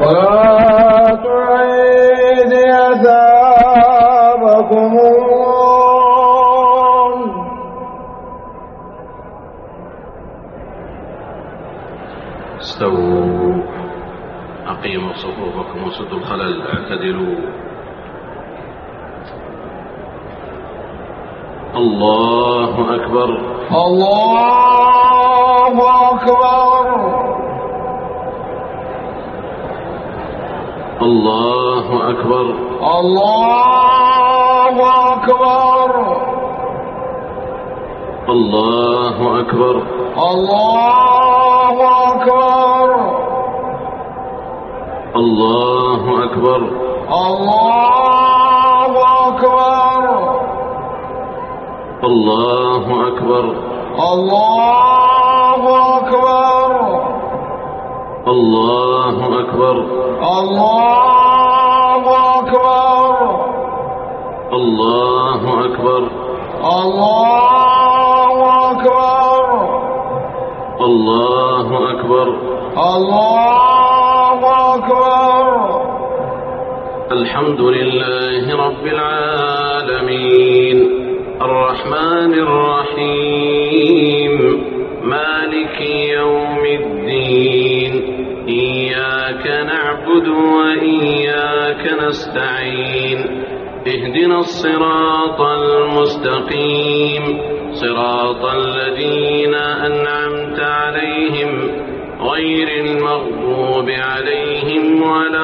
صلاة العيد أثابكم الله. استووا أقيموا صفوفكم وسدوا الخلل، اعتدلوا. الله أكبر الله أكبر الله أكبر الله أكبر الله أكبر الله أكبر الله أكبر الله أكبر الله أكبر الله أكبر الله أكبر الله أكبر الله أكبر الله أكبر الله أكبر الله أكبر. الحمد لله رب العالمين الرحمن الرحيم مالك يوم الدين إياك نعبد وإياك نستعين اهدنا الصراط المستقيم صراط الذين أنعمت عليهم غير المغضوب عليهم ولا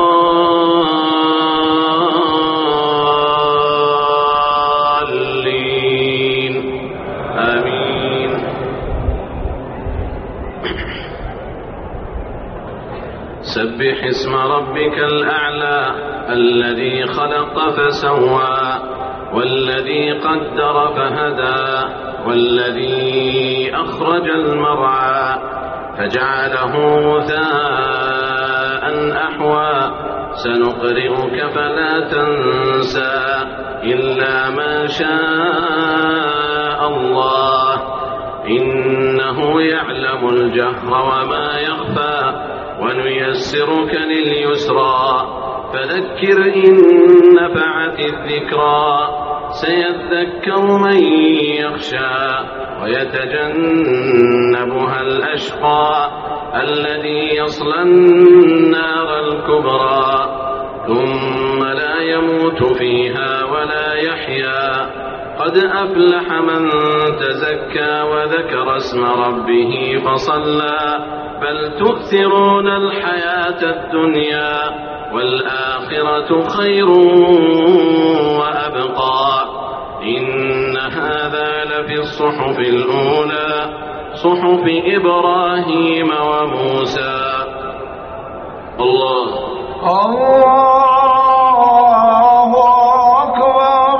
الضالين آمين. سبح اسم ربك الأعلى الذي خلق فسوى والذي قدر فهدى والذي أخرج المرعى فجعله غثاء أحوى سنقرئك فلا تنسى إلا ما شاء الله إنه يعلم الجهر وما يخفى ونيسرك لليسرى فذكر إن نفعت الذكرى سيذكر من يخشى ويتجنبها الأشقى الذي يصلى النار الكبرى ثم لا يموت فيها ولا يحيا قد أفلح من تزكى وذكر اسم ربه فصلى بل تؤثرون الحياة الدنيا والآخرة خير وأبقى إن هذا لفي الصحف الأولى صحف إبراهيم وموسى. الله الله أكبر.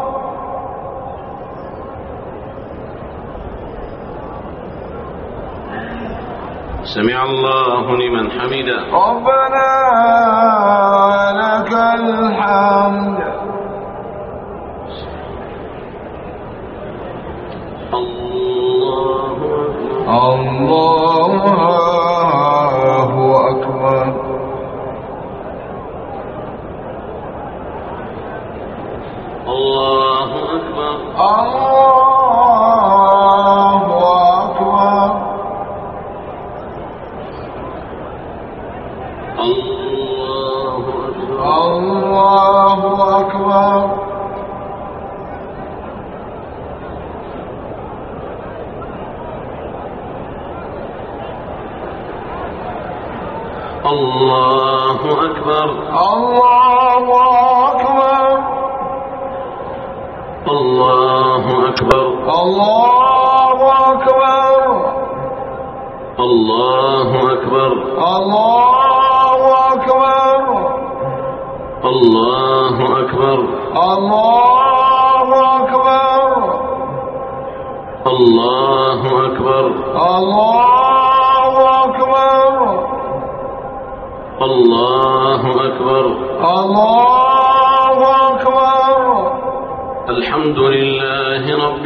سمع الله لمن حمده. ربنا لك الحمد. الله أكبر. الله أكبر. الله أكبر. الله أكبر. الله أكبر. الله أكبر. الله أكبر. الله أكبر. الله أكبر. الله أكبر. الله أكبر. الله أكبر. الله أكبر. الله أكبر. الله أكبر. الله أكبر. الله أكبر. الحمد لله رب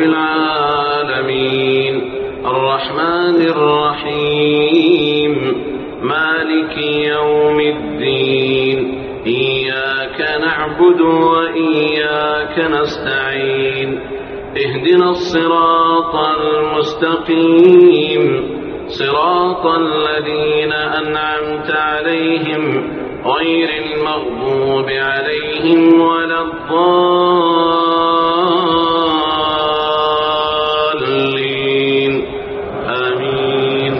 العالمين الرحمن الرحيم مالك مالك يوم الدين إياك نعبد وإياك نستعين اهدنا الصراط المستقيم صراط الذين أنعمت عليهم غير المغضوب عليهم ولا الضالين آمين.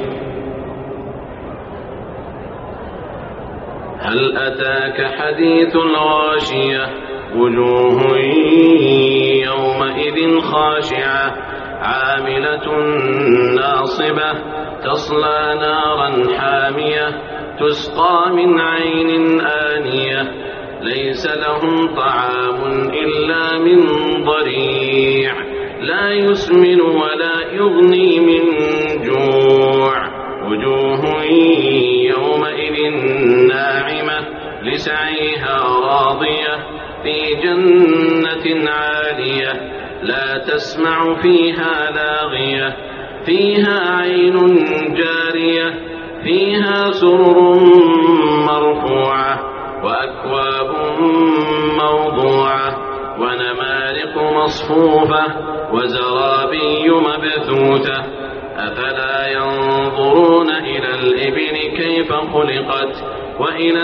هل أتاك حديث الغاشية وجوه يومئذ خاشعة عاملة ناصبة تصلى نارا حامية تسقى من عين آنية ليس لهم طعام إلا من ضريع لا يسمن ولا يغني من جوع وجوه يومئذ ناعمة لسعيها راضية في جنة عالية لا تسمع فيها لاغية فيها عين جارية فيها سرر مرفوعة وأكواب موضوعة ونمارق مصفوفة وزرابي مبثوثة أفلا ينظرون إلى الإبل كيف خلقت وإلى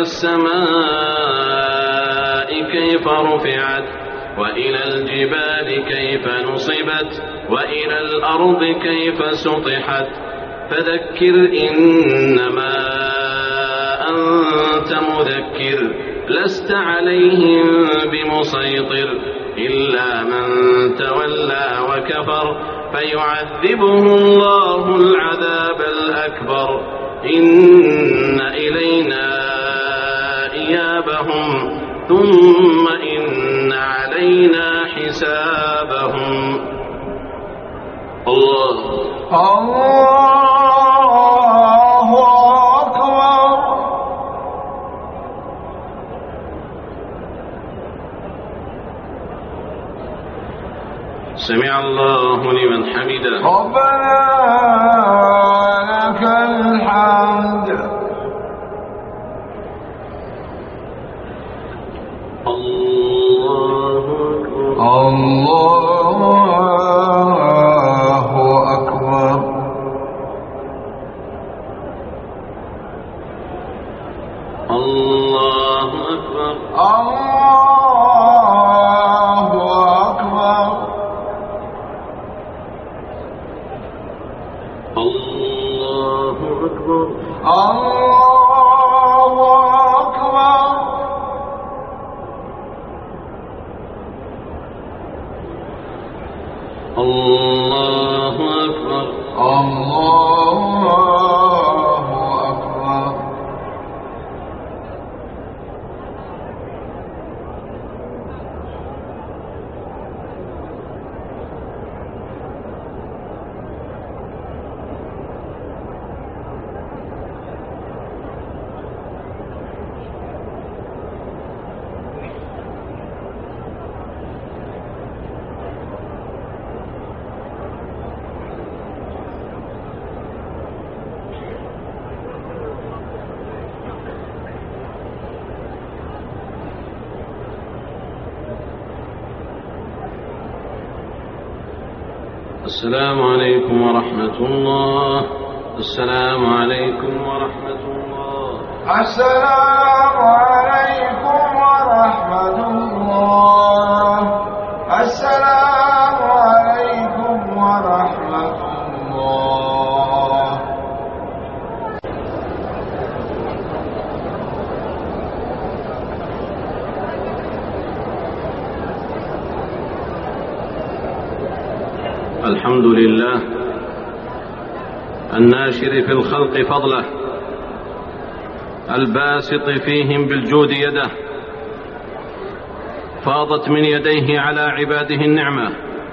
السماء كيف رفعت وإلى الجبال كيف نصبت وإلى الأرض كيف سطحت فذكر إنما أنت مذكر لست عليهم بمسيطر إلا من تولى وكفر فيعذبه الله العذاب الأكبر إن إلينا إيابهم ثم إن علينا حسابهم. الله أكبر. سمع الله لمن حمده. ربنا لك الحمد. الله أكبر. الله أكبر. الله أكبر. الله أكبر. السلام عليكم ورحمة الله. السلام عليكم ورحمة الله. السلام عليكم ورحمة الله. السلام عليكم ورحمة الله. الحمد لله الناشر في الخلق فضله الباسط فيهم بالجود يده فاضت من يديه على عباده النعمة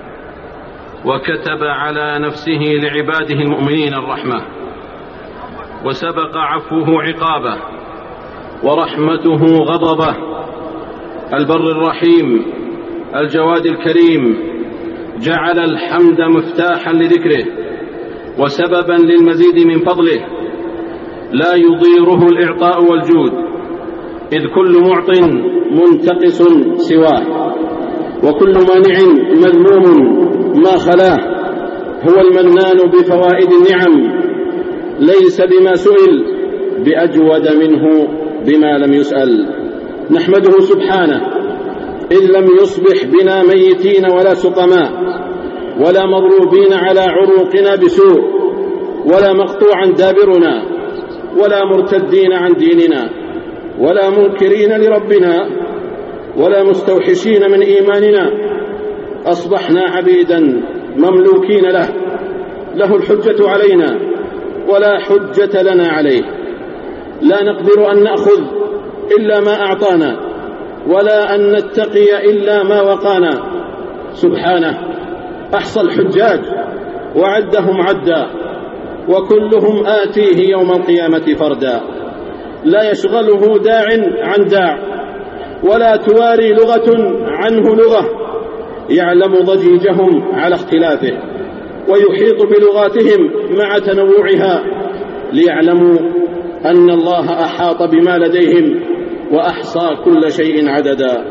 وكتب على نفسه لعباده المؤمنين الرحمة وسبق عفوه عقابه ورحمته غضبه البر الرحيم الجواد الكريم جعل الحمد مفتاحا لذكره وسببا للمزيد من فضله لا يضيره الإعطاء والجود، إذ كل معط منتقص سواه، وكل مانع مذموم ما خلاه. هو المنان بفوائد النعم، ليس بما سئل بأجود منه بما لم يسأل. نحمده سبحانه إذ لم يصبح بنا ميتين ولا سقماء، ولا مضروبين على عروقنا بسوء، ولا مقطوعا دابرنا، ولا مرتدين عن ديننا، ولا منكرين لربنا، ولا مستوحشين من إيماننا. أصبحنا عبيدا مملوكين له الحجة علينا ولا حجة لنا عليه. لا نقدر أن نأخذ إلا ما أعطانا، ولا أن نتقي إلا ما وقانا. سبحانه أحصى الحجاج وعدهم عدا، وكلهم آتيه يوم القيامة فردا. لا يشغله داع عن داع، ولا تواري لغة عنه لغة. يعلم ضجيجهم على اختلافه، ويحيط بلغاتهم مع تنوعها، ليعلموا أن الله أحاط بما لديهم وأحصى كل شيء عددا.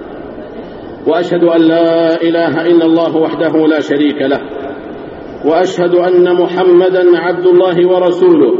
وأشهد أن لا إله إلا الله وحده لا شريك له، وأشهد أن محمدا عبد الله ورسوله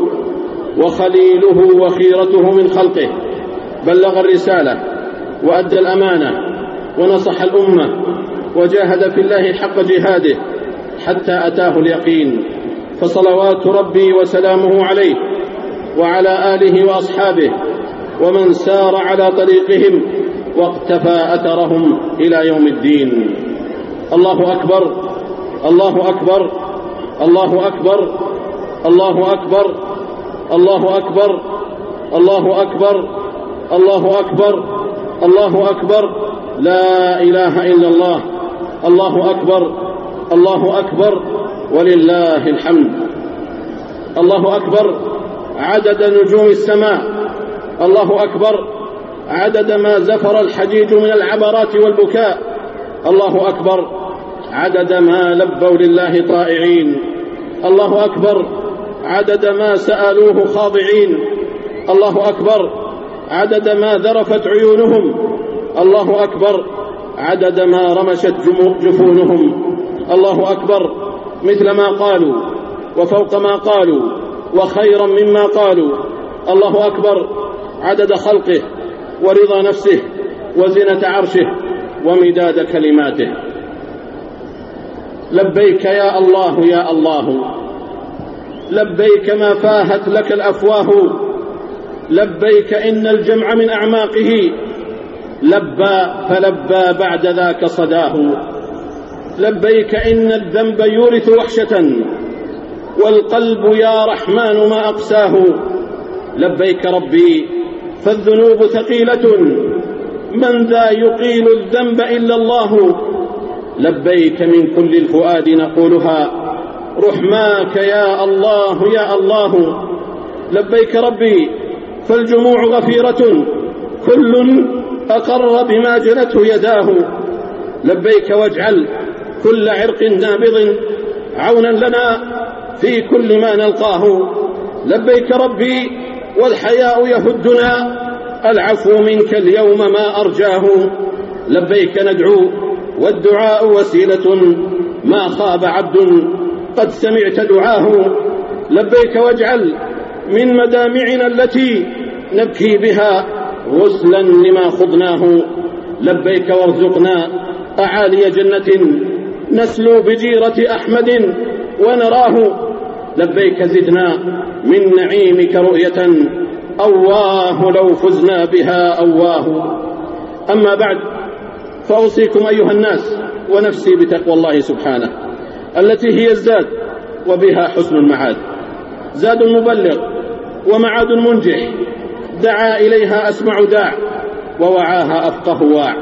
وخليله وخيرته من خلقه. بلغ الرسالة وأدى الأمانة ونصح الأمة، وجاهد في الله حق جهاده حتى أتاه اليقين. فصلوات ربي وسلامه عليه وعلى آله وأصحابه ومن سار على طريقهم واقتفى أثرهم إلى يوم الدين. الله أكبر، الله أكبر، الله أكبر، الله أكبر، الله أكبر، الله أكبر، الله أكبر، الله أكبر. لا إله إلا الله. الله أكبر، الله أكبر، ولله الحمد. الله أكبر عدد نجوم السماء. الله أكبر عدد ما زفر الحجيج من العبرات والبكاء. الله أكبر عدد ما لبوا لله طائعين. الله أكبر عدد ما سألوه خاضعين. الله أكبر عدد ما ذرفت عيونهم. الله أكبر عدد ما رمشت جفونهم. الله أكبر مثل ما قالوا وفوق ما قالوا وخيرا مما قالوا. الله أكبر عدد خلقه ورضا نفسه وزنة عرشه ومداد كلماته. لبيك يا الله يا الله، لبيك ما فاهت لك الأفواه، لبيك إن الجمع من أعماقه لبى فلبى بعد ذاك صداه. لبيك إن الذنب يورث وحشة، والقلب يا رحمن ما أقساه. لبيك ربي فالذنوب ثقيلة، من ذا يقيل الذنب إلا الله. لبيك من كل الفؤاد نقولها، رحماك يا الله يا الله. لبيك ربي فالجموع غفيرة، كل أقر بما جنته يداه. لبيك واجعل كل عرق نابض عونا لنا في كل ما نلقاه. لبيك ربي والحياء يهدنا، العفو منك اليوم ما أرجاه. لبيك ندعو والدعاء وسيلة، ما خاب عبد قد سمعت دعاه. لبيك واجعل من مدامعنا التي نبكي بها غسلا لما خضناه. لبيك وارزقنا أعالي جنة نسلو بجيرة أحمد ونراه. لبيك زدنا من نعيمك رؤية، أواه لو فزنا بها أواه. أما بعد، فأوصيكم أيها الناس ونفسي بتقوى الله سبحانه، التي هي الزاد وبها حسن المعاد. زاد مبلغ ومعاد منجح، دعا إليها أسمع داع، ووعاها أفقه واع،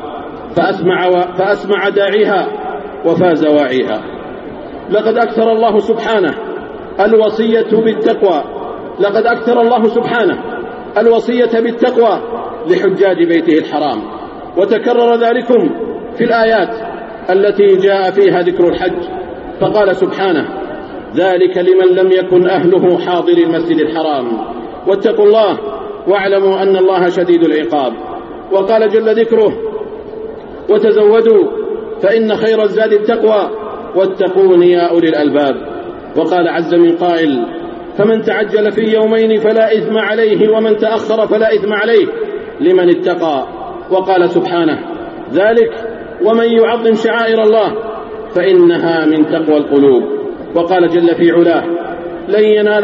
فأسمع داعيها وفاز واعيها. لقد أكثر الله سبحانه الوصية بالتقوى، لقد أكثر الله سبحانه الوصية بالتقوى لحجاج بيته الحرام، وتكرر ذلكم في الآيات التي جاء فيها ذكر الحج. فقال سبحانه: ذلك لمن لم يكن أهله حاضر المسجد الحرام واتقوا الله واعلموا أن الله شديد العقاب. وقال جل ذكره: وتزودوا فإن خير الزاد التقوى واتقون يا أولي الألباب. وقال عز من قائل: فمن تعجل في يومين فلا إثم عليه ومن تأخر فلا إثم عليه لمن اتقى. وقال سبحانه: ذلك ومن يعظم شعائر الله فإنها من تقوى القلوب. وقال جل في علاه: لن ينال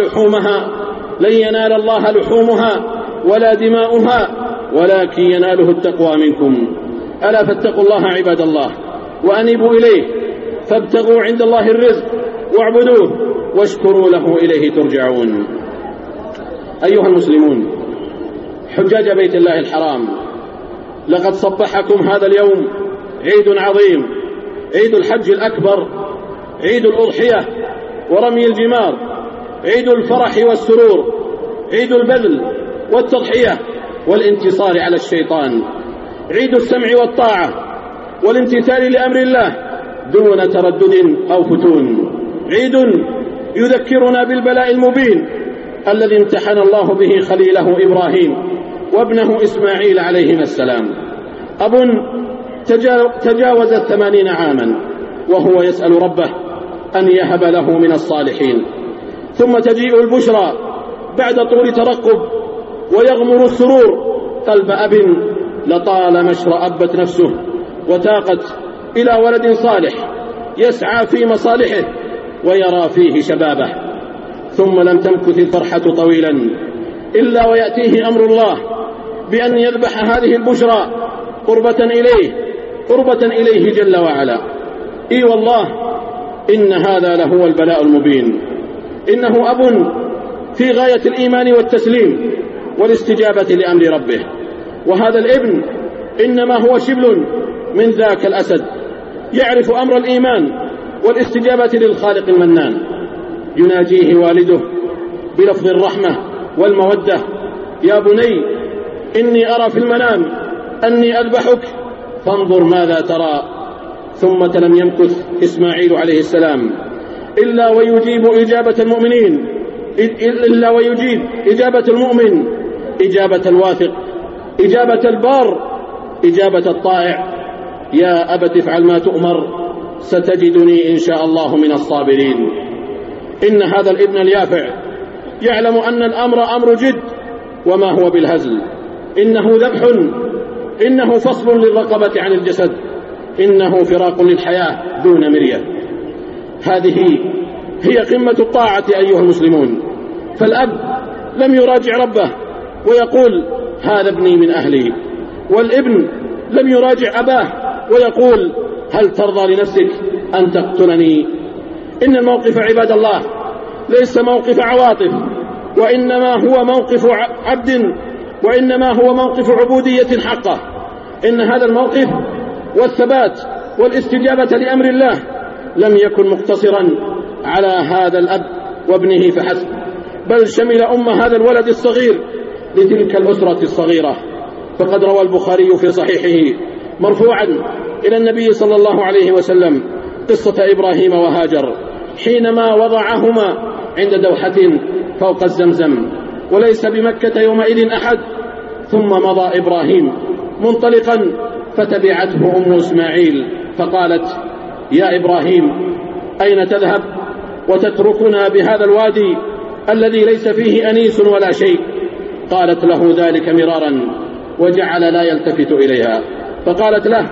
الله لحومها ولا دماؤها ولكن يناله التقوى منكم. ألا فاتقوا الله عباد الله وأنيبوا إليه، فابتغوا عند الله الرزق واعبدوه واشكروا له إليه ترجعون. أيها المسلمون، حجاج بيت الله الحرام، لقد صبحكم هذا اليوم عيد عظيم، عيد الحج الأكبر، عيد الأضحية ورمي الجمار، عيد الفرح والسرور، عيد البذل والتضحية والانتصار على الشيطان، عيد السمع والطاعة والامتثال لأمر الله دون تردد أو فتون، عيد يذكرنا بالبلاء المبين الذي امتحن الله به خليله إبراهيم وابنه إسماعيل عليهما السلام. أب تجاوز 80 عاما وهو يسأل ربه أن يهب له من الصالحين، ثم تجيء البشرى بعد طول ترقب ويغمر السرور قلب أب لطالما اشرأبت نفسه وتاقت إلى ولد صالح يسعى في مصالحه ويرى فيه شبابه. ثم لم تمكث الفرحة طويلا إلا ويأتيه أمر الله بأن يذبح هذه البشرى قربة إليه جل وعلا. إي والله إن هذا لهو البلاء المبين. إنه أب في غاية الإيمان والتسليم والاستجابة لأمر ربه، وهذا الابن إنما هو شبل من ذاك الأسد يعرف أمر الإيمان والاستجابة للخالق المنان. يناجيه والده بلفظ الرحمة والمودة: يا بني إني أرى في المنام أني أذبحك فانظر ماذا ترى. ثم لم يمكث إسماعيل عليه السلام إلا ويجيب إجابة المؤمنين، إلا ويجيب إجابة المؤمن، إجابة الواثق، إجابة البار، إجابة الطائع: يا أبت افعل ما تؤمر ستجدني إن شاء الله من الصابرين. إن هذا الابن اليافع يعلم أن الأمر أمر جد وما هو بالهزل. إنه ذبح، إنه فصل للرقبة عن الجسد، إنه فراق للحياة دون مرية. هذه هي قمة الطاعة أيها المسلمون. فالأب لم يراجع ربه ويقول هذا ابني من أهلي، والابن لم يراجع أباه ويقول هل ترضى لنفسك أن تقتلني؟ إن الموقف عباد الله ليس موقف عواطف، وإنما هو موقف عبد، وإنما هو موقف عبودية حقة. إن هذا الموقف والثبات والاستجابة لأمر الله لم يكن مقتصرا على هذا الأب وابنه فحسب، بل شمل هذا الولد الصغير لتلك الأسرة الصغيرة. فقد روى البخاري في صحيحه مرفوعا إلى النبي صلى الله عليه وسلم قصة إبراهيم وهاجر حينما وضعهما عند دوحة فوق الزمزم وليس بمكة يومئذ أحد، ثم مضى إبراهيم منطلقا فتبعته أم إسماعيل فقالت: يا إبراهيم أين تذهب وتتركنا بهذا الوادي الذي ليس فيه أنيس ولا شيء؟ قالت له ذلك مرارا وجعل لا يلتفت إليها، فقالت له: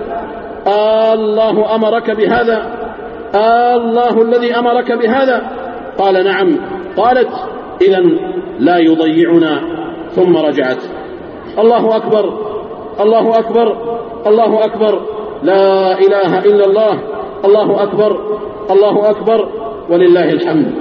الله أمرك بهذا؟ الله الذي أمرك بهذا؟ قال: نعم. قالت: إذن لا يضيعنا. ثم رجعت. الله أكبر، الله أكبر، الله أكبر، لا إله إلا الله، الله أكبر، الله أكبر، ولله الحمد.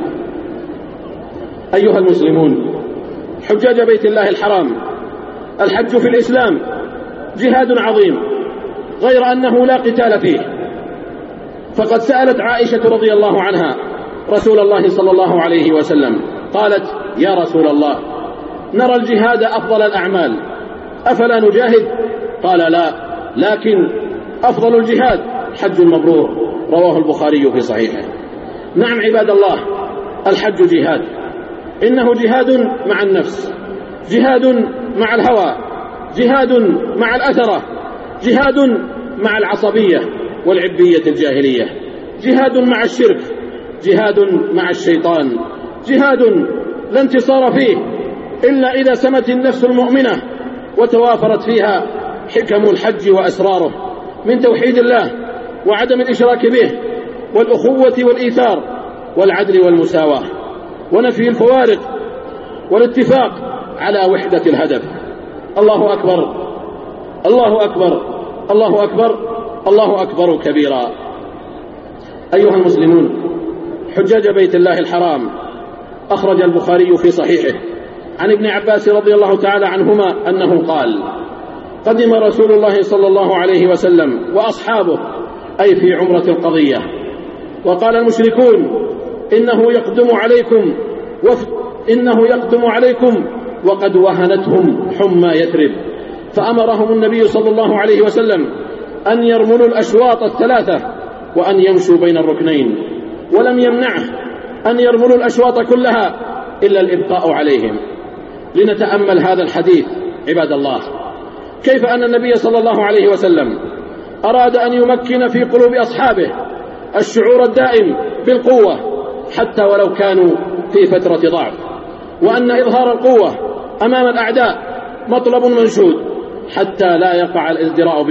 أيها المسلمون، حجاج بيت الله الحرام، الحج في الإسلام جهاد عظيم غير أنه لا قتال فيه. فقد سألت عائشة رضي الله عنها رسول الله صلى الله عليه وسلم قالت: يا رسول الله، نرى الجهاد أفضل الأعمال، أفلا نجاهد؟ قال: لا، لكن أفضل الجهاد حج مبرور. رواه البخاري في صحيحه. نعم عباد الله، الحج جهاد، إنه جهاد مع النفس، جهاد مع الهوى، جهاد مع الأثرة، جهاد مع العصبية والعبية الجاهلية، جهاد مع الشرك، جهاد مع الشيطان، جهاد لا انتصار فيه إلا إذا سمت النفس المؤمنة وتوافرت فيها حكم الحج وأسراره من توحيد الله وعدم الإشراك به والأخوة والإيثار والعدل والمساواة ونفي الفوارق والاتفاق على وحدة الهدف. الله أكبر، الله أكبر، الله أكبر، الله أكبر كبيرا. أيها المسلمون، حجاج بيت الله الحرام، أخرج البخاري في صحيحه عن ابن عباس رضي الله تعالى عنهما أنه قال: قدم رسول الله صلى الله عليه وسلم وأصحابه، أي في عمرة القضية، وقال المشركون: إنه يقدم عليكم وقد وهنتهم حمى يثرب. فأمرهم النبي صلى الله عليه وسلم أن يرملوا الأشواط الثلاثة وأن يمشوا بين الركنين، ولم يمنعه أن يرملوا الأشواط كلها إلا الإبقاء عليهم. لنتأمل هذا الحديث عباد الله، كيف أن النبي صلى الله عليه وسلم أراد أن يمكن في قلوب أصحابه الشعور الدائم بالقوة حتى ولو كانوا في فترة ضعف، وأن إظهار القوة أمام الأعداء مطلب منشود حتى لا يقع الازدراء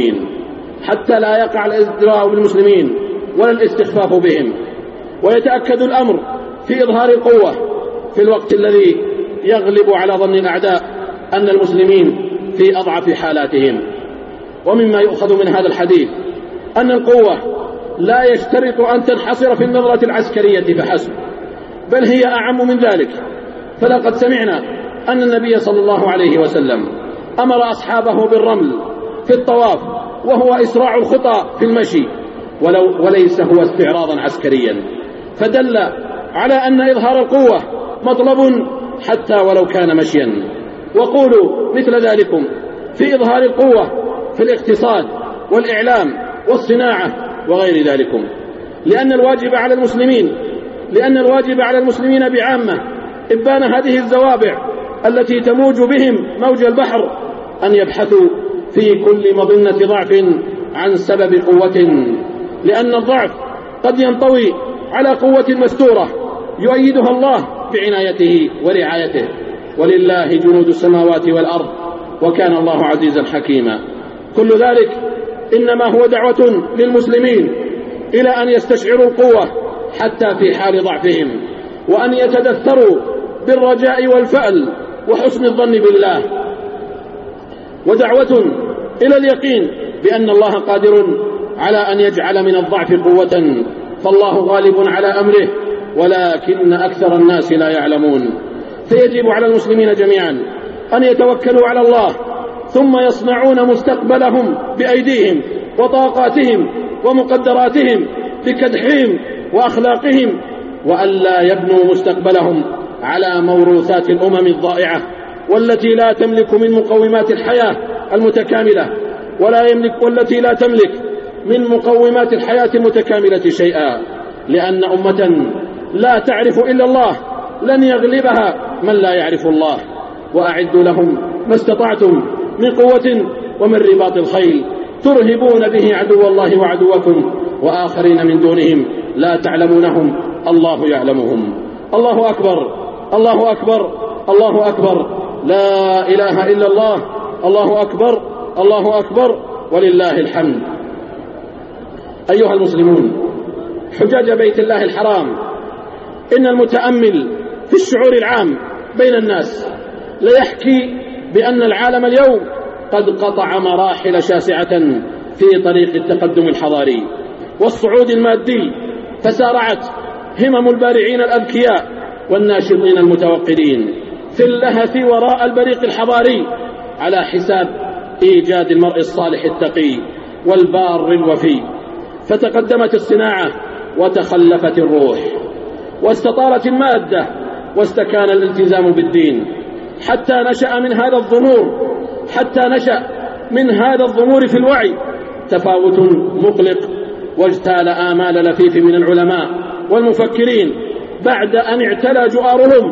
بالمسلمين ولا الاستخفاف بهم. ويتأكد الأمر في إظهار القوة في الوقت الذي يغلب على ظن الأعداء أن المسلمين في أضعف حالاتهم. ومما يؤخذ من هذا الحديث أن القوة لا يشترط أن تنحصر في النظرة العسكرية فحسب، بل هي أعم من ذلك. فلقد سمعنا أن النبي صلى الله عليه وسلم أمر أصحابه بالرمل في الطواف، وهو إسراع الخطى في المشي، وليس هو استعراضا عسكريا، فدل على أن إظهار القوة مطلب حتى ولو كان مشيا. وقولوا مثل ذلكم في إظهار القوة في الاقتصاد والإعلام والصناعة وغير ذلكم، لأن الواجب على المسلمين بعامة إبان هذه الزوابع التي تموج بهم موج البحر أن يبحثوا في كل مظنة ضعف عن سبب قوة، لأن الضعف قد ينطوي على قوة مستورة يؤيدها الله بعنايته ورعايته، ولله جنود السماوات والأرض وكان الله عزيزا حكيما. كل ذلك إنما هو دعوة للمسلمين إلى أن يستشعروا القوة حتى في حال ضعفهم، وأن يتدثروا بالرجاء والفأل وحسن الظن بالله، ودعوة إلى اليقين بأن الله قادر على أن يجعل من الضعف قوة، فالله غالب على أمره ولكن أكثر الناس لا يعلمون. فيجب على المسلمين جميعا أن يتوكلوا على الله، ثم يصنعون مستقبلهم بأيديهم وطاقاتهم ومقدراتهم بكدحهم وأخلاقهم، وألا يبنوا مستقبلهم على موروثات الأمم الضائعة والتي لا تملك من مقومات الحياة المتكاملة والتي لا تملك من مقومات الحياة المتكاملة شيئا، لأن أمة لا تعرف إلا الله لن يغلبها من لا يعرف الله. وأعدوا لهم ما استطعتم من قوة ومن رباط الخيل ترهبون به عدو الله وعدوكم وآخرين من دونهم لا تعلمونهم الله يعلمهم. الله أكبر، الله أكبر، الله أكبر، لا إله إلا الله، الله أكبر، الله أكبر، ولله الحمد. أيها المسلمون، حجاج بيت الله الحرام، إن المتأمل في الشعور العام بين الناس ليحكي بأن العالم اليوم قد قطع مراحل شاسعة في طريق التقدم الحضاري والصعود المادي، فسارعت همم البارعين الأذكياء والناشطين المتوقدين في اللهث وراء البريق الحضاري على حساب إيجاد المرء الصالح التقي والبار الوفي. فتقدمت الصناعة وتخلفت الروح، واستطالت المادة واستكان الالتزام بالدين، حتى نشأ من هذا الضمور في الوعي تفاوت مقلق، واجتال آمال لفيف من العلماء والمفكرين بعد أن اعتلى جؤارهم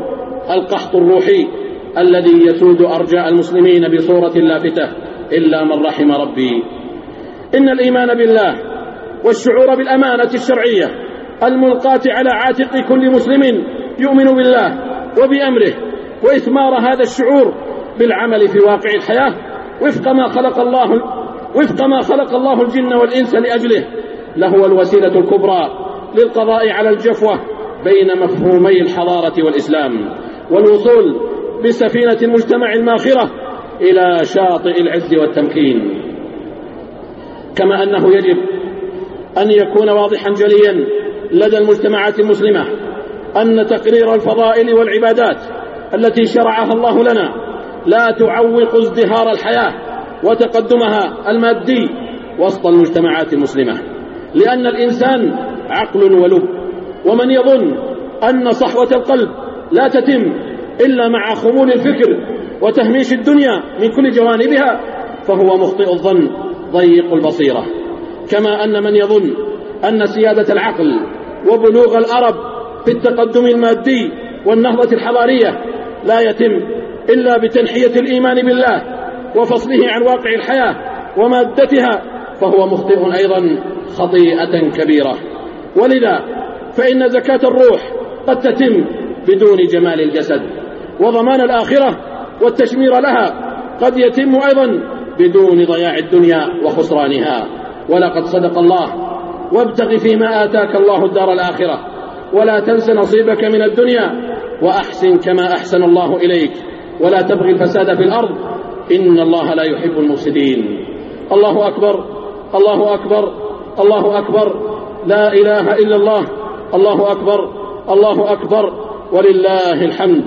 القحط الروحي الذي يسود أرجاء المسلمين بصورة لافتة إلا من رحم ربي. إن الإيمان بالله والشعور بالأمانة الشرعية الملقاة على عاتق كل مسلم يؤمن بالله وبأمره، وإثمار هذا الشعور بالعمل في واقع الحياة وفق ما خلق الله الجن والإنس لأجله، لهو الوسيلة الكبرى للقضاء على الجفوة بين مفهومي الحضارة والإسلام، والوصول بسفينة المجتمع الماخرة إلى شاطئ العز والتمكين. كما أنه يجب أن يكون واضحا جليا لدى المجتمعات المسلمة أن تقرير الفضائل والعبادات التي شرعها الله لنا لا تعوق ازدهار الحياة وتقدمها المادي وسط المجتمعات المسلمة، لأن الإنسان عقل ولب، ومن يظن أن صحوة القلب لا تتم إلا مع خمول الفكر وتهميش الدنيا من كل جوانبها فهو مخطئ الظن ضيق البصيرة. كما أن من يظن أن سيادة العقل وبلوغ الأرب في التقدم المادي والنهضة الحضارية لا يتم إلا بتنحية الإيمان بالله وفصله عن واقع الحياة ومادتها فهو مخطئ أيضا خطيئة كبيرة. ولذا فإن زكاة الروح قد تتم بدون جمال الجسد، وضمان الآخرة والتشمير لها قد يتم أيضا بدون ضياع الدنيا وخسرانها. ولقد صدق الله: وابتغ فيما آتاك الله الدار الآخرة ولا تنس نصيبك من الدنيا وأحسن كما أحسن الله إليك ولا تبغي الفساد في الأرض إن الله لا يحب المفسدين. الله أكبر، الله أكبر، الله أكبر، لا إله إلا الله، الله أكبر، الله أكبر، ولله الحمد.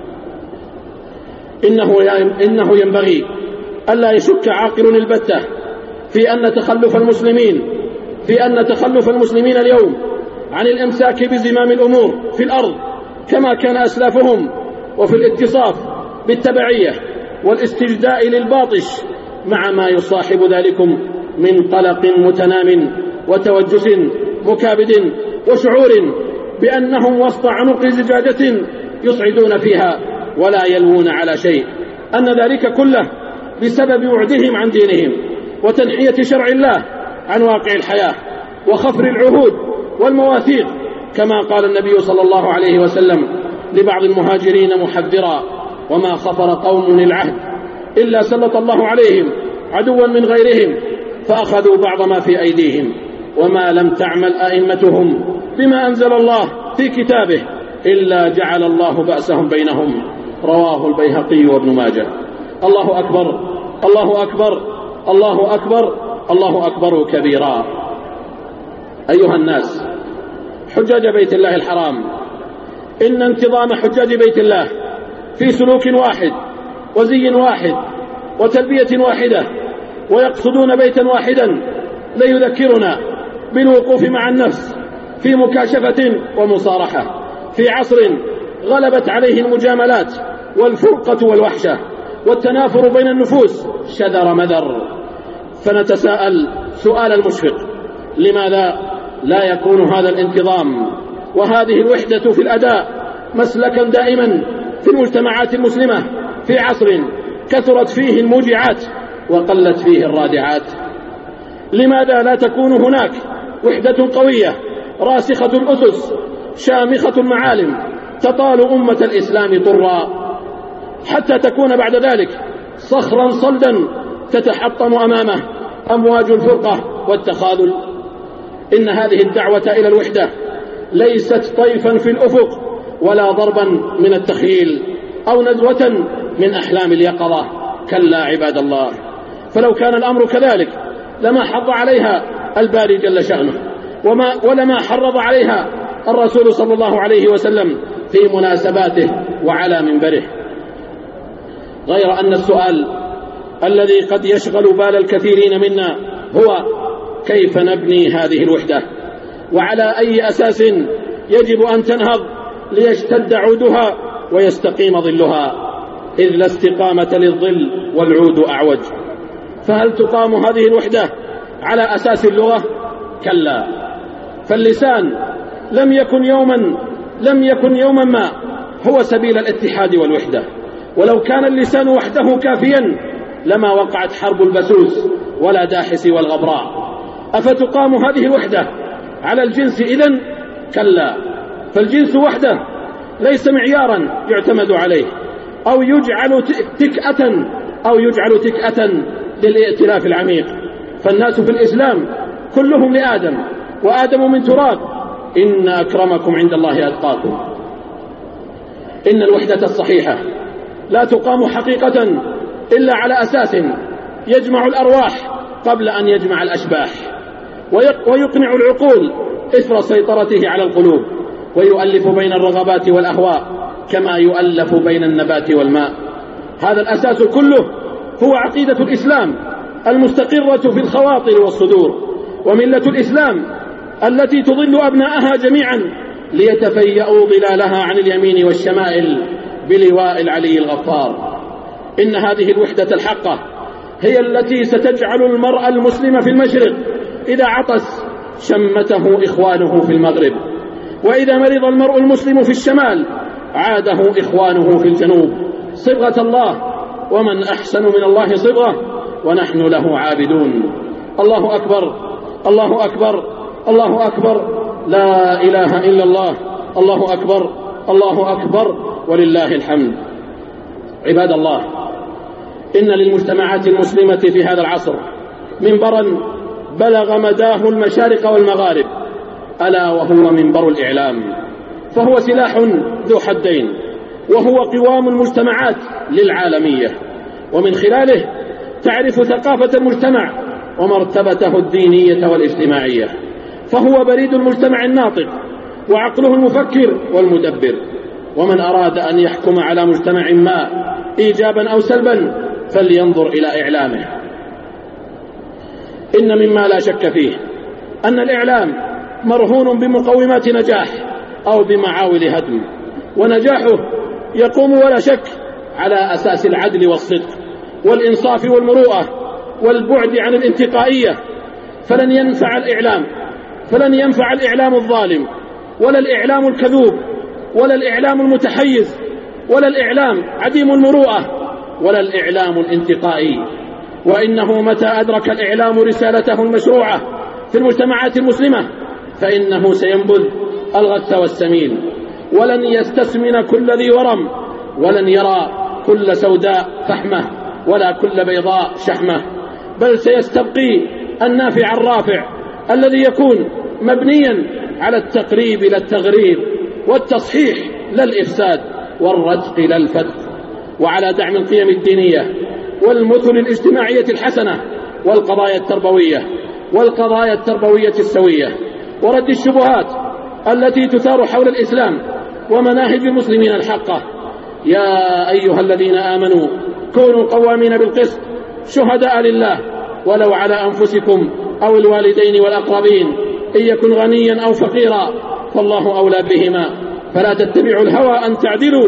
إنه ينبغي ألا يشك عاقل البتة في أن تخلف المسلمين اليوم عن الإمساك بزمام الأمور في الأرض كما كان أسلافهم، وفي الاتصاف بالتبعية والاستجداء للباطش مع ما يصاحب ذلكم من قلق متنام وتوجس مكابد وشعور بأنهم وسط عنق زجاجة يصعدون فيها ولا يلوون على شيء، أن ذلك كله بسبب وعدهم عن دينهم وتنحية شرع الله عن واقع الحياة وخفر العهود والمواثيق، كما قال النبي صلى الله عليه وسلم لبعض المهاجرين محذرا: وما خفر قوم العهد إلا سلط الله عليهم عدوا من غيرهم فأخذوا بعض ما في أيديهم، وما لم تعمل أئمتهم بما أنزل الله في كتابه إلا جعل الله بأسهم بينهم. رواه البيهقي وابن ماجه. الله أكبر، الله أكبر، الله أكبر، الله أكبر كبيرا. أيها الناس، حجاج بيت الله الحرام، إن انتظام حجاج بيت الله في سلوك واحد وزي واحد وتلبية واحدة ويقصدون بيتا واحدا ليذكرنا بالوقوف مع النفس في مكاشفة ومصارحة في عصر غلبت عليه المجاملات والفرقة والوحشة والتنافر بين النفوس شذر مذر. فنتساءل سؤال المشفق: لماذا لا يكون هذا الانتظام وهذه الوحدة في الأداء مسلكا دائما في المجتمعات المسلمة في عصر كثرت فيه الموجعات وقلت فيه الرادعات؟ لماذا لا تكون هناك وحدة قوية راسخة الأسس شامخة المعالم تطال أمة الإسلام طرا حتى تكون بعد ذلك صخرا صلدا تتحطم أمامه أمواج الفرقة والتخاذل؟ إن هذه الدعوة إلى الوحدة ليست طيفا في الأفق ولا ضربا من التخيل أو نزوة من أحلام اليقظة، كلا عباد الله، فلو كان الأمر كذلك لما حض عليها الباري جل شأنه ولما حرض عليها الرسول صلى الله عليه وسلم في مناسباته وعلى منبره. غير أن السؤال الذي قد يشغل بال الكثيرين منا هو: كيف نبني هذه الوحدة؟ وعلى أي أساس يجب أن تنهض ليشتد عودها ويستقيم ظلها؟ إذ لا استقامة للظل والعود أعوج. فهل تقام هذه الوحدة على أساس اللغة؟ كلا، فاللسان لم يكن يوما ما هو سبيل الاتحاد والوحدة. ولو كان اللسان وحده كافيا لما وقعت حرب البسوس ولا داحس والغبراء. أفتقام هذه الوحدة على الجنس إذن؟ كلا، فالجنس وحده ليس معيارا يعتمد عليه أو يجعل تكأة للائتلاف العميق. فالناس في الإسلام كلهم لآدم، وآدم من تراب، إن أكرمكم عند الله أتقاكم. إن الوحدة الصحيحة لا تقام حقيقة إلا على أساس يجمع الأرواح قبل أن يجمع الأشباح، ويقنع العقول إثر سيطرته على القلوب، ويؤلف بين الرغبات والأهواء كما يؤلف بين النبات والماء. هذا الأساس كله هو عقيدة الإسلام المستقرة في الخواطر والصدور، وملة الإسلام التي تضل أبناءها جميعا ليتفيأوا ظلالها عن اليمين والشمائل بلواء العلي الغفار. إن هذه الوحدة الحقة هي التي ستجعل المرء المسلم في المشرق إذا عطس شمته إخوانه في المغرب، وإذا مرض المرء المسلم في الشمال عاده إخوانه في الجنوب. صبغة الله، ومن أحسن من الله صبغة، ونحن له عابدون. الله أكبر، الله أكبر، الله أكبر، لا إله إلا الله، الله أكبر، الله أكبر، ولله الحمد. عباد الله، إن للمجتمعات المسلمة في هذا العصر منبرا بلغ مداه المشارق والمغارب، ألا وهو منبر الإعلام، فهو سلاح ذو حدين، وهو قوام المجتمعات للعالمية، ومن خلاله تعرف ثقافة المجتمع ومرتبته الدينية والاجتماعية، فهو بريد المجتمع الناطق وعقله المفكر والمدبر. ومن أراد أن يحكم على مجتمع ما إيجابا أو سلبا فلينظر إلى إعلامه. إن مما لا شك فيه أن الإعلام مرهون بمقومات نجاح أو بمعاول هدم، ونجاحه يقوم ولا شك على أساس العدل والصدق والإنصاف والمروءة والبعد عن الانتقائية. فلن ينفع الإعلام الظالم، ولا الإعلام الكذوب، ولا الإعلام المتحيز، ولا الإعلام عديم المروءة، ولا الإعلام الانتقائي. وإنه متى أدرك الإعلام رسالته المشروعة في المجتمعات المسلمة فإنه سينبذ الغث والسمين، ولن يستسمن كل ذي ورم، ولن يرى كل سوداء فحمة، ولا كل بيضاء شحمة، بل سيستبقي النافع الرافع الذي يكون مبنيا على التقريب لا التغريب، والتصحيح لا الإفساد، والرتق لا الفتق، وعلى دعم القيم الدينية والمثل الاجتماعية الحسنة والقضايا التربوية السوية، ورد الشبهات التي تثار حول الإسلام ومناهج المسلمين الحقة. يا أيها الذين آمنوا كونوا قوامين بالقسط شهداء لله ولو على أنفسكم أو الوالدين والأقربين، إن يكن غنيا أو فقيرا فالله أولى بهما، فلا تتبعوا الهوى أن تعدلوا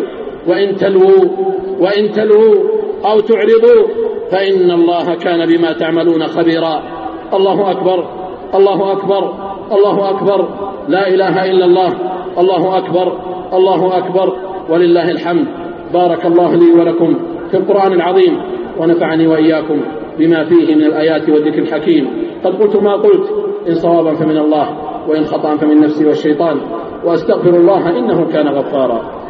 وإن تلووا أو تعرضوا فإن الله كان بما تعملون خبيرا. الله أكبر، الله أكبر، الله أكبر، لا إله إلا الله، الله أكبر، الله أكبر، ولله الحمد. بارك الله لي ولكم في القرآن العظيم، ونفعني وإياكم بما فيه من الآيات والذكر الحكيم. قد قلت ما قلت، إن صوابا فمن الله، وإن خطأ فمن نفسي والشيطان، وأستغفر الله إنه كان غفارا.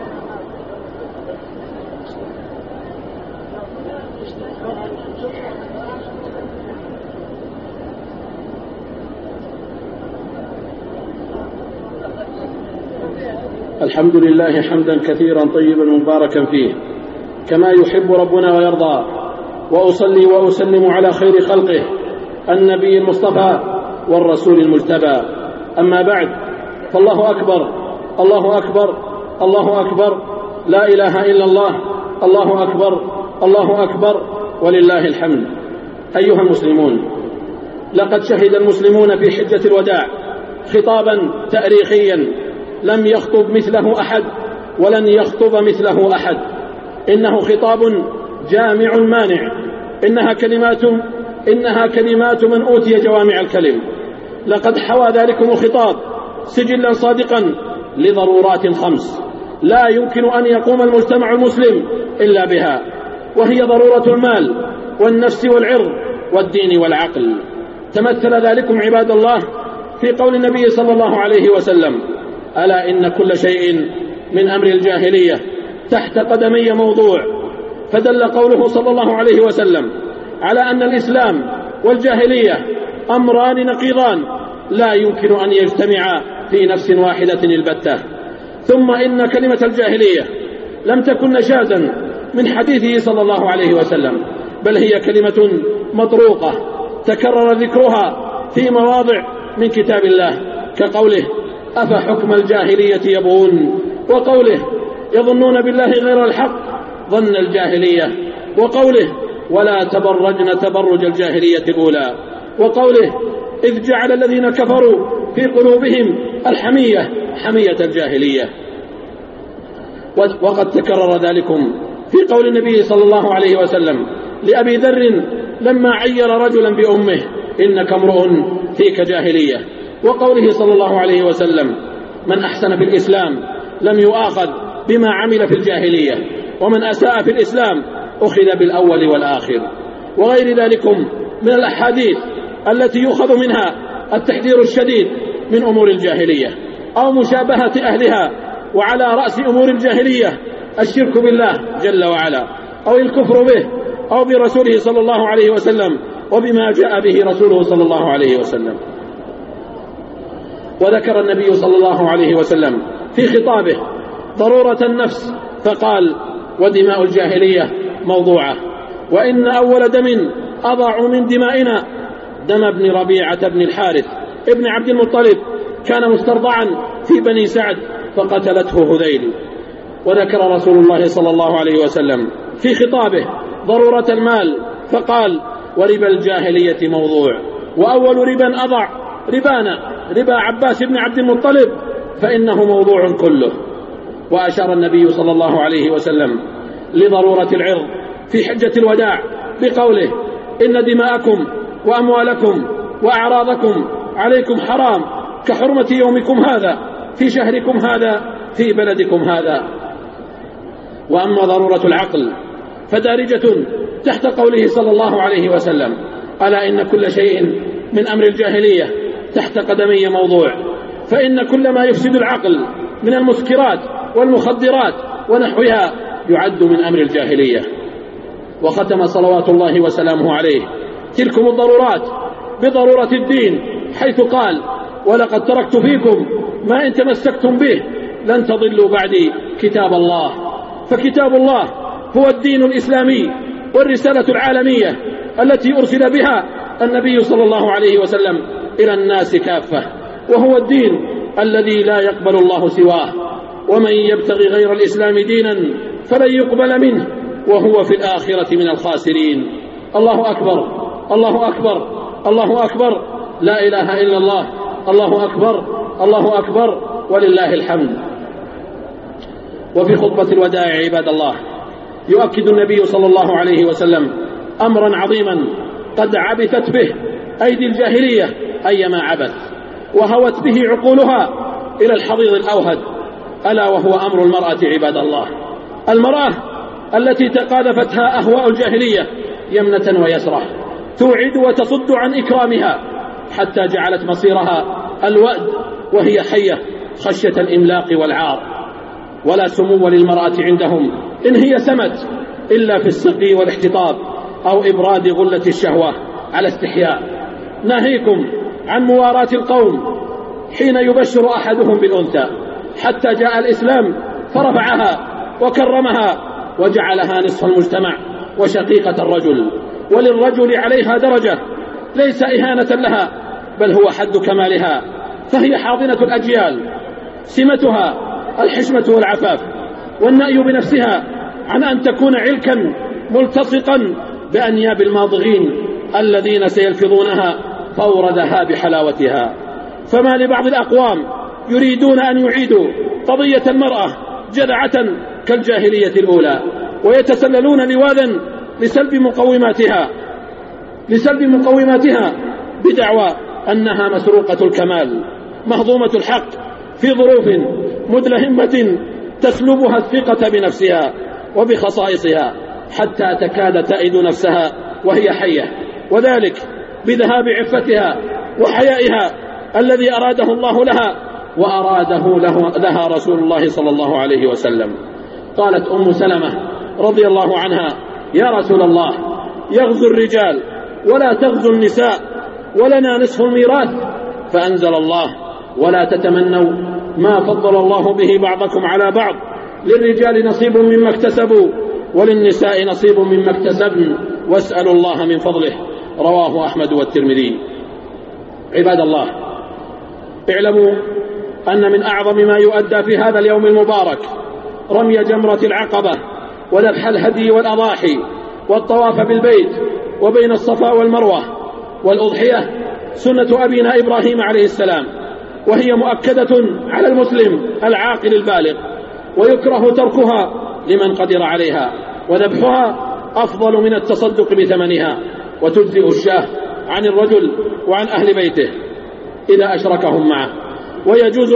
الحمد لله حمدا كثيرا طيبا مباركا فيه كما يحب ربنا ويرضى، وأصلي وأسلم على خير خلقه النبي المصطفى والرسول المجتبى. أما بعد، فالله أكبر، الله أكبر، الله أكبر، لا إله إلا الله، الله أكبر، الله أكبر، ولله الحمد. أيها المسلمون، لقد شهد المسلمون في حجة الوداع خطابا تاريخيا لم يخطب مثله أحد ولن يخطب مثله أحد. إنه خطاب جامع مانع، إنها كلمات من أوتي جوامع الكلم. لقد حوى ذلكم الخطاب سجلا صادقا لضرورات 5: لا يمكن أن يقوم المجتمع المسلم إلا بها، وهي ضرورة المال والنفس والعرض والدين والعقل. تمثل ذلكم عباد الله في قول النبي صلى الله عليه وسلم: ألا إن كل شيء من أمر الجاهلية تحت قدمي موضوع. فدل قوله صلى الله عليه وسلم على أن الإسلام والجاهلية أمران نقيضان لا يمكن أن يجتمعا في نفس واحدة البتة. ثم إن كلمة الجاهلية لم تكن نشازا من حديثه صلى الله عليه وسلم، بل هي كلمة مطروقة تكرر ذكرها في مواضع من كتاب الله، كقوله: أفحكم الجاهلية يبغون، وقوله: يظنون بالله غير الحق ظن الجاهلية، وقوله: ولا تبرجن تبرج الجاهلية الأولى، وقوله: إذ جعل الذين كفروا في قلوبهم الحمية حمية الجاهلية. وقد تكرر ذلكم في قول النبي صلى الله عليه وسلم لأبي ذر لما عير رجلا بأمه: إنك امرؤ فيك جاهلية، وقوله صلى الله عليه وسلم: من أحسن في الإسلام لم يؤاخذ بما عمل في الجاهلية، ومن أساء في الإسلام أخذ بالأول والآخر. وغير ذلكم من الأحاديث التي يؤخذ منها التحذير الشديد من أمور الجاهلية أو مشابهة أهلها، وعلى رأس أمور الجاهلية الشرك بالله جل وعلا، أو الكفر به أو برسوله صلى الله عليه وسلم وبما جاء به رسوله صلى الله عليه وسلم. وذكر النبي صلى الله عليه وسلم في خطابه ضرورة النفس فقال: ودماء الجاهلية موضوعة، وإن أول دم أضع من دمائنا دم ابن ربيعة بن الحارث ابن عبد المطلب، كان مسترضعا في بني سعد فقتلته هذيل. وذكر رسول الله صلى الله عليه وسلم في خطابه ضرورة المال فقال: وربا الجاهلية موضوع، وأول ربا أضع ربا عباس بن عبد المطلب فإنه موضوع كله. وأشار النبي صلى الله عليه وسلم لضرورة العرض في حجة الوداع بقوله: إن دماءكم وأموالكم وأعراضكم عليكم حرام كحرمة يومكم هذا في شهركم هذا في بلدكم هذا. وأما ضرورة العقل فدارجة تحت قوله صلى الله عليه وسلم: ألا إن كل شيء من أمر الجاهلية تحت قدمي موضوع. فإن كل ما يفسد العقل من المسكرات والمخدرات ونحوها يعد من أمر الجاهلية. وختم صلوات الله وسلامه عليه تلكم الضرورات بضرورة الدين، حيث قال: ولقد تركت فيكم ما إن تمسكتم به لن تضلوا بعدي كتاب الله. فكتاب الله هو الدين الإسلامي والرسالة العالمية التي أرسل بها النبي صلى الله عليه وسلم إلى الناس كافة، وهو الدين الذي لا يقبل الله سواه، ومن يبتغي غير الإسلام دينا فلن يقبل منه وهو في الآخرة من الخاسرين. الله أكبر، الله أكبر، الله أكبر، لا إله إلا الله، الله أكبر، الله أكبر، ولله الحمد. وفي خطبة الوداع عباد الله يؤكد النبي صلى الله عليه وسلم أمرا عظيما قد عبثت به أيدي الجاهلية أيما عبث، وهوت به عقولها إلى الحضيض الأوهد، ألا وهو أمر المرأة عباد الله. المرأة التي تقاذفتها أهواء الجاهلية يمنة ويسرة، توعد وتصد عن إكرامها حتى جعلت مصيرها الوأد وهي حية خشية الإملاق والعار. ولا سمو للمرأة عندهم إن هي سمت إلا في السقي والاحتطاب أو إبراد غلة الشهوة على استحياء. ناهيكم عن مواراة القوم حين يبشر أحدهم بالأنثى، حتى جاء الإسلام فرفعها وكرمها وجعلها نصف المجتمع وشقيقة الرجل، وللرجل عليها درجة ليس إهانة لها بل هو حد كمالها، فهي حاضنة الأجيال، سمتها الحشمة والعفاف والنأي بنفسها عن أن تكون علكا ملتصقا بأنياب الماضغين الذين سيلفظونها فوردها بحلاوتها. فما لبعض الأقوام يريدون أن يعيدوا قضية المرأة جذعة كالجاهلية الأولى، ويتسللون لواذا لسلب مقوماتها بدعوى أنها مسروقة الكمال مهضومة الحق في ظروف مدلهمة تسلبها الثقة بنفسها وبخصائصها حتى تكاد تئد نفسها وهي حية، وذلك بذهاب عفتها وحيائها الذي أراده الله لها وأراده لها رسول الله صلى الله عليه وسلم. قالت أم سلمة رضي الله عنها: يا رسول الله، يغزو الرجال ولا تغزو النساء ولنا نصف الميراث، فأنزل الله: ولا تتمنوا ما فضل الله به بعضكم على بعض، للرجال نصيب مما اكتسبوا وللنساء نصيب مما اكتسبن واسألوا الله من فضله. رواه أحمد والترمذي. عباد الله، اعلموا أن من أعظم ما يؤدى في هذا اليوم المبارك رمي جمرة العقبة وذبح الهدي والأضاحي والطواف بالبيت وبين الصفا والمروة. والأضحية سنة أبينا إبراهيم عليه السلام، وهي مؤكدة على المسلم العاقل البالغ، ويكره تركها لمن قدر عليها، وذبحها أفضل من التصدق بثمنها، وتجزئ الشاه عن الرجل وعن أهل بيته إذا أشركهم معه. ويجوز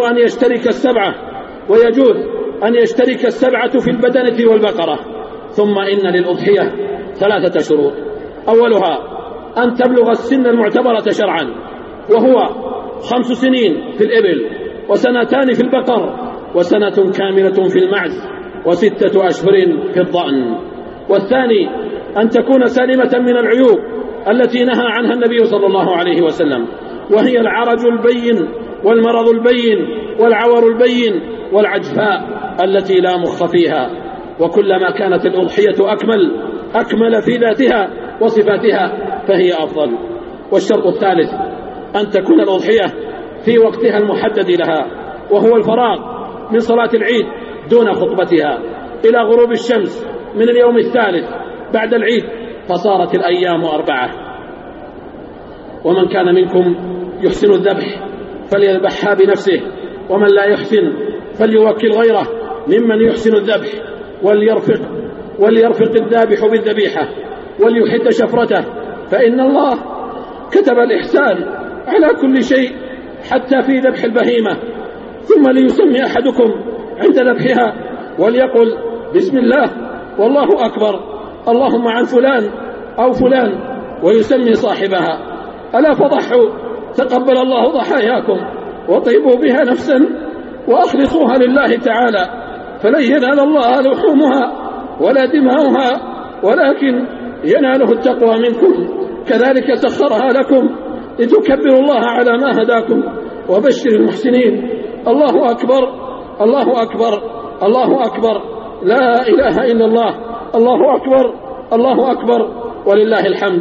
أن يشترك السبعة في البدنة والبقرة. ثم إن للأضحية 3 شروط: أولها أن تبلغ السن المعتبرة شرعا، وهو 5 سنين في الإبل، و2 في البقر، و1 كاملة في المعز، و6 أشهر في الضأن. والثاني أن تكون سالمة من العيوب التي نهى عنها النبي صلى الله عليه وسلم، وهي العرج البين والمرض البين والعور البين والعجفاء التي لا مخ فيها. وكلما كانت الأضحية أكمل في ذاتها وصفاتها فهي أفضل. والشرط الثالث أن تكون الأضحية في وقتها المحدد لها، وهو الفراغ من صلاة العيد دون خطبتها إلى غروب الشمس من اليوم الثالث بعد العيد، فصارت الأيام 4. ومن كان منكم يحسن الذبح فليذبحها بنفسه، ومن لا يحسن فليوكل غيره ممن يحسن الذبح، وليرفق الذابح بالذبيحة وليحد شفرته، فإن الله كتب الإحسان على كل شيء حتى في ذبح البهيمة. ثم ليسمي أحدكم عند ذبحها وليقل: بسم الله والله أكبر، اللهم عن فلان أو فلان، ويسمي صاحبها: ألا فضحوا، تقبل الله ضحاياكم، وطيبوا بها نفسا وأخلصوها لله تعالى، فلن ينال الله لحومها ولا دماؤها، ولكن يناله التقوى منكم، كذلك سخرها لكم لتكبروا الله على ما هداكم، وبشر المحسنين. الله أكبر، الله أكبر، الله أكبر، لا إله إلا الله، الله أكبر، الله أكبر، ولله الحمد.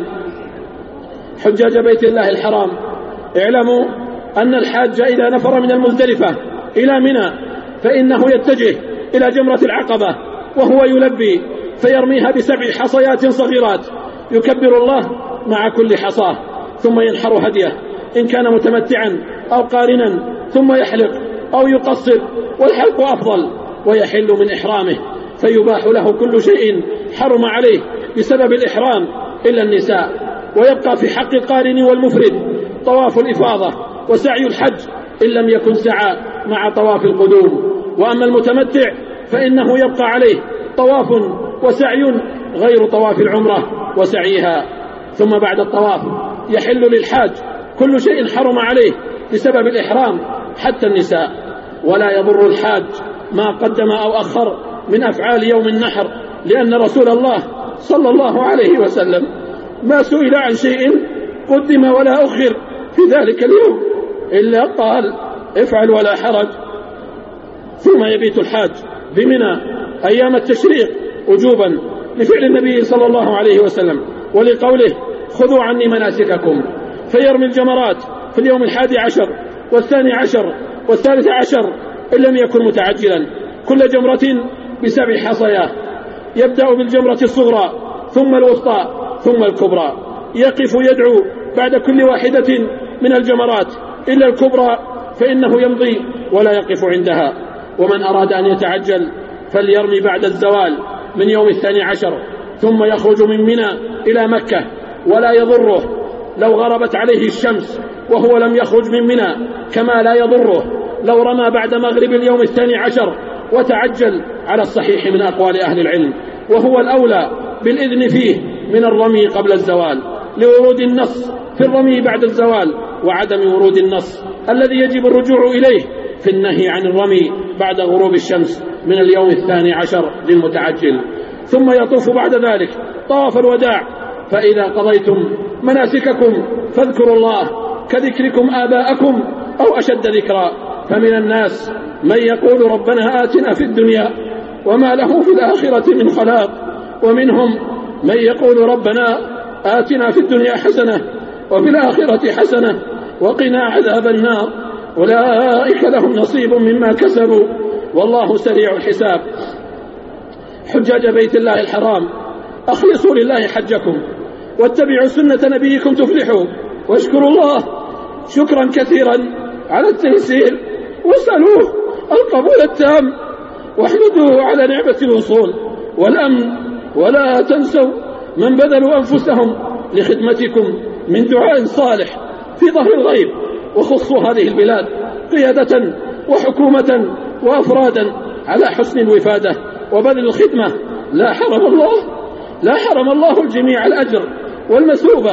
حجاج بيت الله الحرام، اعلموا أن الحاج إذا نفر من المزدلفة إلى منى فإنه يتجه إلى جمرة العقبة وهو يلبي، فيرميها ب7 حصيات صغيرات، يكبر الله مع كل حصاه، ثم ينحر هديه إن كان متمتعا أو قارنا، ثم يحلق أو يقصر، والحلق أفضل، ويحل من إحرامه، فيباح له كل شيء حرم عليه بسبب الإحرام إلا النساء. ويبقى في حق القارن والمفرد طواف الإفاضة وسعي الحج إن لم يكن سعى مع طواف القدوم. وأما المتمتع فإنه يبقى عليه طواف وسعي غير طواف العمرة وسعيها. ثم بعد الطواف يحل للحاج كل شيء حرم عليه بسبب الإحرام حتى النساء. ولا يضر الحاج ما قدم أو أخر من أفعال يوم النحر، لأن رسول الله صلى الله عليه وسلم ما سئل عن شيء قدم ولا أخر في ذلك اليوم إلا قال: افعل ولا حرج. ثم يبيت الحاج بمنى أيام التشريق وجوبا لفعل النبي صلى الله عليه وسلم ولقوله: خذوا عني مناسككم، فيرمي الجمرات في اليوم 11 و12 و13 إن لم يكن متعجلا، كل جمرة ب7 حصيات. يبدأ بالجمرة الصغرى ثم الوسطى ثم الكبرى، يقف يدعو بعد كل واحدة من الجمرات إلا الكبرى فإنه يمضي ولا يقف عندها. ومن أراد أن يتعجل فليرمي بعد الزوال من يوم 12 ثم يخرج من منى إلى مكة، ولا يضره لو غربت عليه الشمس وهو لم يخرج من منى، كما لا يضره لو رمى بعد مغرب اليوم 12 وتعجل على الصحيح من أقوال أهل العلم، وهو الأولى بالإذن فيه من الرمي قبل الزوال، لورود النص في الرمي بعد الزوال، وعدم ورود النص الذي يجب الرجوع إليه في النهي عن الرمي بعد غروب الشمس من اليوم 12 للمتعجل. ثم يطوف بعد ذلك طواف الوداع. فإذا قضيتم مناسككم فاذكروا الله كذكركم آباءكم أو أشد ذكرا. فمن الناس من يقول ربنا آتنا في الدنيا وما له في الآخرة من خلاق، ومنهم من يقول ربنا آتنا في الدنيا حسنة وفي الآخرة حسنة وقنا عذاب النار، أولئك لهم نصيب مما كسبوا والله سريع الحساب. حجاج بيت الله الحرام، أخلصوا لله حجكم واتبعوا سنة نبيكم تفلحوا، واشكروا الله شكرا كثيرا على التيسير، واسألوه القبول التام، واحمدوه على نعمة الوصول والأمن، ولا تنسوا من بذلوا أنفسهم لخدمتكم من دعاء صالح في ظهر الغيب، وخصوا هذه البلاد قيادة وحكومة وأفرادا على حسن الوفادة وبذل الخدمة. لا حرم الله الجميع الأجر والمثوبة،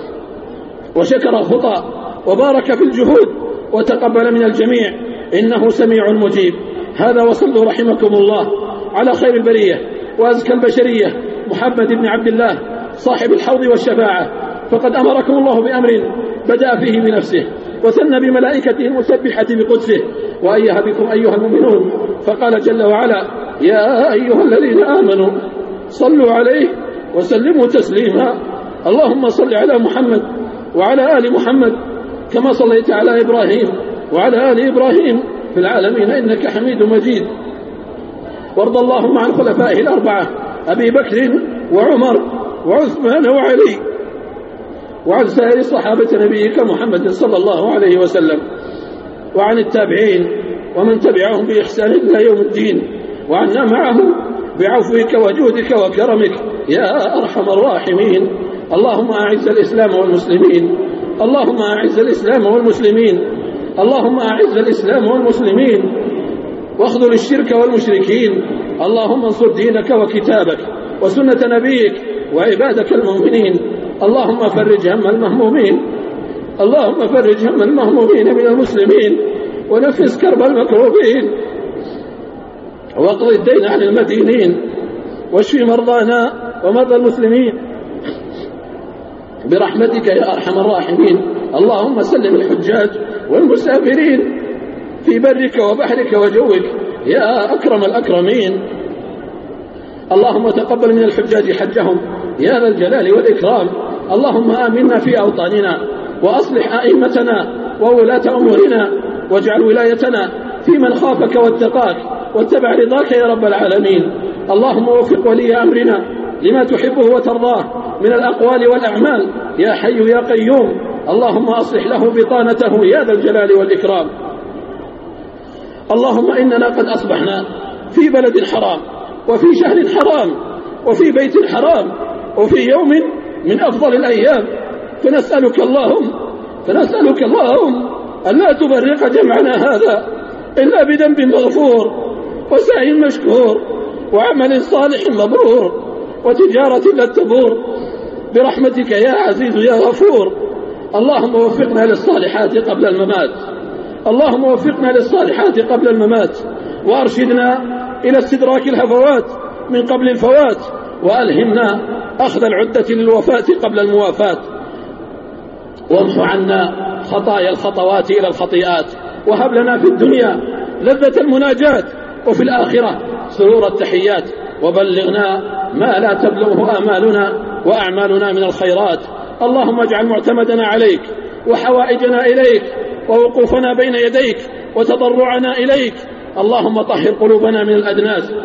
وشكر الخطأ وبارك في الجهود وتقبل من الجميع، إنه سميع مجيب. هذا وصلوا رحمكم الله على خير البرية وأزكى البشرية محمد بن عبد الله صاحب الحوض والشفاعة، فقد أمركم الله بأمر بدأ فيه بنفسه وثنى بملائكته المسبحة بقدسه، وأيها بكم أيها المؤمنون، فقال جل وعلا: يا أيها الذين آمنوا صلوا عليه وسلموا تسليما. اللهم صل على محمد وعلى آل محمد كما صليت على إبراهيم وعلى آل إبراهيم في العالمين إنك حميد مجيد. وارض اللهم عن خلفائه الأربعة أبي بكر وعمر وعثمان وعلي، وعن سائر صحابة نبيك محمد صلى الله عليه وسلم، وعن التابعين ومن تبعهم بإحسان إلى يوم الدين، وعنا معهم بعفوك وجودك وكرمك يا أرحم الراحمين. اللهم أعز الإسلام والمسلمين، اللهم أعز الإسلام والمسلمين، اللهم أعز الإسلام والمسلمين، واخذل الشرك والمشركين. اللهم انصر دينك وكتابك وسنة نبيك وعبادك المؤمنين. اللهم فرج هم المهمومين، اللهم فرج هم المهمومين من المسلمين، ونفس كرب المكروبين، واقض الدين عن المدينين، واشف مرضانا ومرضى المسلمين برحمتك يا أرحم الراحمين. اللهم سلم الحجاج والمسافرين في برك وبحرك وجوك يا أكرم الأكرمين. اللهم تقبل من الحجاج حجهم يا ذا الجلال والإكرام. اللهم آمنا في أوطاننا، وأصلح أئمتنا وولاة أمورنا، واجعل ولايتنا في من خافك واتقاك واتبع رضاك يا رب العالمين. اللهم وفق ولي أمرنا لما تحبه وترضاه من الأقوال والأعمال يا حي يا قيوم. اللهم أصلح له بطانته يا ذا الجلال والإكرام. اللهم إننا قد أصبحنا في بلد حرام وفي شهر حرام وفي بيت حرام وفي يوم من أفضل الأيام، فنسألك اللهم أن لا تبرق جمعنا هذا إلا بذنب مغفور وسعي مشكور وعمل صالح مبرور وتجارة لا تبور برحمتك يا عزيز يا غفور. اللهم وفقنا للصالحات قبل الممات، اللهم وفقنا للصالحات قبل الممات، وأرشدنا إلى استدراك الهفوات من قبل الفوات، وألهمنا أخذ العدة للوفاة قبل الموافاة، وامحو عنا خطايا الخطوات إلى الخطيئات، وهب لنا في الدنيا لذة المناجاة وفي الآخرة سرور التحيات، وبلغنا ما لا تبلغه آمالنا وأعمالنا من الخيرات. اللهم اجعل معتمدنا عليك وحوائجنا إليك ووقوفنا بين يديك وتضرعنا إليك. اللهم طهر قلوبنا من الأدناس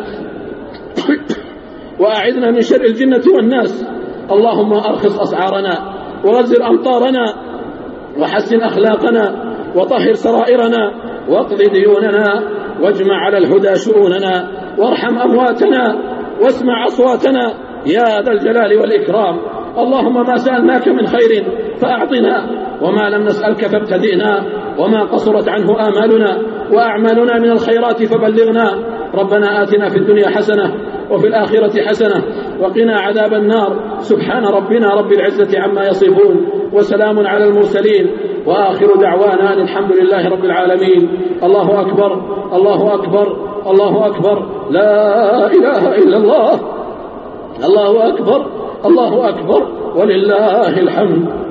وأعذنا من شر الجنة والناس. اللهم أرخص أسعارنا وغزر أمطارنا وحسن أخلاقنا وطهر سرائرنا واقض ديوننا واجمع على الهدى شؤوننا وارحم أمواتنا واسمع أصواتنا يا ذا الجلال والإكرام. اللهم ما سألناك من خير فأعطنا، وما لم نسألك فابتدئنا، وما قصرت عنه آمالنا وأعمالنا من الخيرات فبلغنا. ربنا آتنا في الدنيا حسنة وفي الآخرة حسنة وقنا عذاب النار. سبحان ربنا رب العزة عما يصفون وسلام على المرسلين وآخر دعوانا أن الحمد لله رب العالمين. الله أكبر الله أكبر الله أكبر لا إله إلا الله. الله أكبر الله أكبر ولله الحمد.